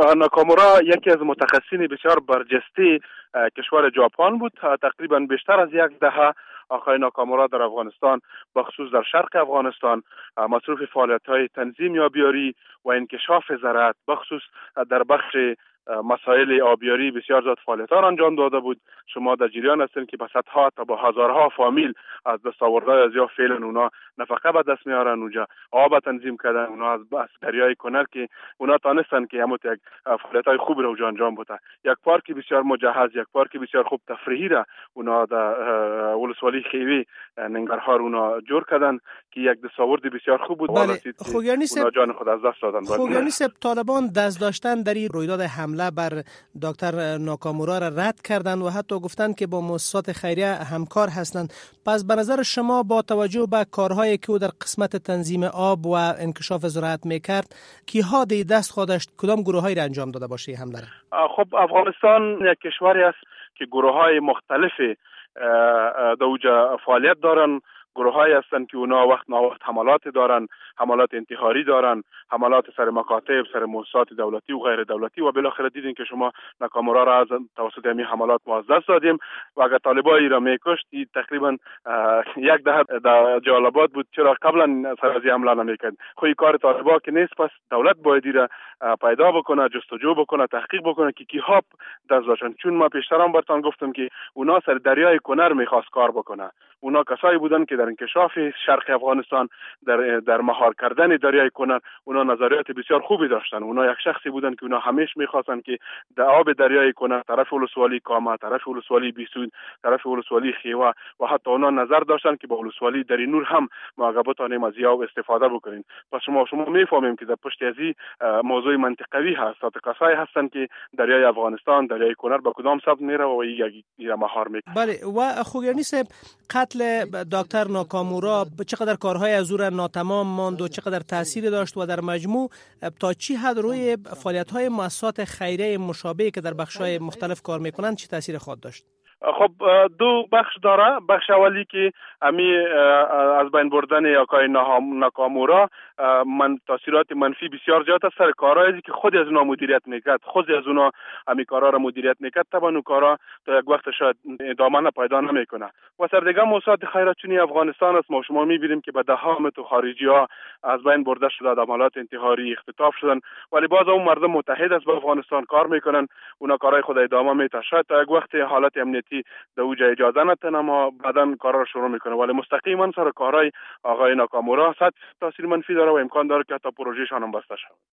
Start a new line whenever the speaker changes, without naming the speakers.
ناکامورا یکی از متخصصین بسیار برجسته کشور ژاپن بود. تقریبا بیشتر از یک دهه آقای ناکامورا در افغانستان بخصوص در شرق افغانستان مصروف فعالیت‌های تنظیم آبیاری و انکشاف زراعت بخصوص در بخش مسائل آبیاری بسیار زیاد فعالیت‌ها انجام داده بود. شما در جریان هستین که به صدها تا به هزارها فامیل از دستاوردهای از یا فعلا اونا نفقه به دست میارن، اونجا آب تنظیم کردن، اونا از دریای کنر که اونا تانستن که همون یک فعالیت‌های خوب رو اونجا انجام بده. یک پارک بسیار مجهز، یک پارک بسیار خوب تفریحی را اونا در ولسوالی خیوی ننگرهار اونا جور کردن که یک دستاورد بسیار خوب بود.
بله.
اونا جان خود از دست دادن.
خوگیانی صاحب، طالبان دست داشتن در این رویداد حمله بر دکتر ناکامورا را رد کردند و حتی گفتند که با مؤسسات خیریه همکار هستند. پس به نظر شما با توجه به کارهایی که او در قسمت تنظیم آب و انکشاف زراعت میکرد، کیها دست خودش کدام گروهایی را انجام داده باشه این حمله را؟
خب افغانستان یک کشوری است که گروه‌های مختلفی در اوجا فعالیت دارن. گروه‌هایی هستند که اونا وقت ناوقت حملات دارن، حملات انتحاری دارن، حملات سر مکاتب، سر مؤسسات دولتی و غیر دولتی و بالاخره دیدین که شما ناکامورا را از توسط همین حملات ما از دست دادیم و اگر طالبایی را میکشت تقریبا یک دهه در جلال‌آباد بود. چرا قبلا سر از حمله نمیکرد؟ خو کار طالبا که نیست، پس دولت باید را پیدا بکنه، جستجو بکنه، تحقیق بکنه که کیها دست داشتن. چون ما پیشتر هم براتون گفتم که اونا سر دریای کنر میخواست کار بکنه. اونا کسایی بودن که در انکشاف شرق افغانستان، در مهار کردن دریای کنر اونا نظریات بسیار خوبی داشتن. اونا یک شخصی بودن که اونا همیشه میخواستن که در آب دریای کنر طرف ولسوالی کامه، طرف ولسوالی بیسود، طرف ولسوالی خیوه و حتی اونا نظر داشتن که با ولسوالی دری نور هم ما بتونیم از آب استفاده بکنیم. پس شما میفهمیم که در پشت از این موضوع منطقوی هست. کسایی هستن که دریای افغانستان، دریای کنر به کدام سمت میره و یک مهار میکنه.
بله. و خوگیانی صاحب، قتل دکتر ناکامورا چقدر کارهای از او را ناتمام ماند و چقدر تاثیر داشت و در مجموع تا چی حد روی فعالیت‌های مؤسسات خیریه مشابه که در بخش‌های مختلف کار میکنند چه تاثیر خواهد داشت؟
خب دو بخش داره. بخش اولی که از بین بردن آقای ناکامورا تاثیرات منفی بسیار زیاد است سر کارهایی که خود از اونا مدیریت میکرد. خود از اونا همین کارا را مدیریت میکرد. طبعا اون کارا تا یک وقت شاید ادامه پیدا نمیکنه. و سر دیگه مؤسسات خیریه چونی افغانستان است، ما شما میبینیم که به دهها تو خارجی ها از بین برده شده، در حملات انتحاری اختطاف شدن، ولی باز اون مردم متحد است با افغانستان کار میکنن. اونا کارهای خود ادامه میده. شاید تا یک وقت حالت امنیتی در اوج اجازه نده، اما بعداً کارا رو شروع میکنه. ولی مستقیما سر کارهای آقای ناکامورا تاثیر منفی داره و امکان داره که حتی پروژه‌شان هم بسته شود.